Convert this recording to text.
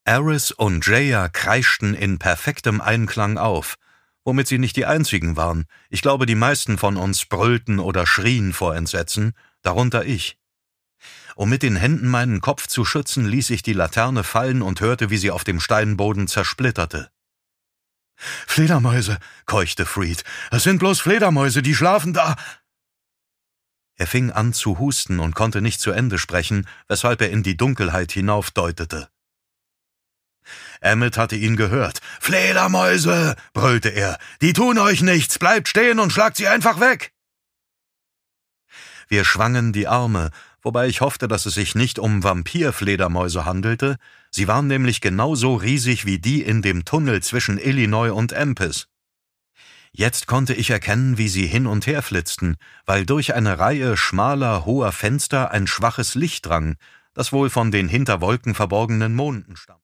Eris und Jaya kreischten in perfektem Einklang auf, womit sie nicht die einzigen waren. Ich glaube, die meisten von uns brüllten oder schrien vor Entsetzen, darunter ich. Um mit den Händen meinen Kopf zu schützen, ließ ich die Laterne fallen und hörte, wie sie auf dem Steinboden zersplitterte. »Fledermäuse«, keuchte Freed. »Es sind bloß Fledermäuse, die schlafen da!« Er fing an zu husten und konnte nicht zu Ende sprechen, weshalb er in die Dunkelheit hinaufdeutete. Emmett hatte ihn gehört. »Fledermäuse«, brüllte er, »die tun euch nichts, bleibt stehen und schlagt sie einfach weg!« Wir schwangen die Arme, wobei ich hoffte, dass es sich nicht um Vampirfledermäuse handelte. Sie waren nämlich genauso riesig wie die in dem Tunnel zwischen Illinois und Empis. Jetzt konnte ich erkennen, wie sie hin und her flitzten, weil durch eine Reihe schmaler, hoher Fenster ein schwaches Licht drang, das wohl von den hinter Wolken verborgenen Monden stammte.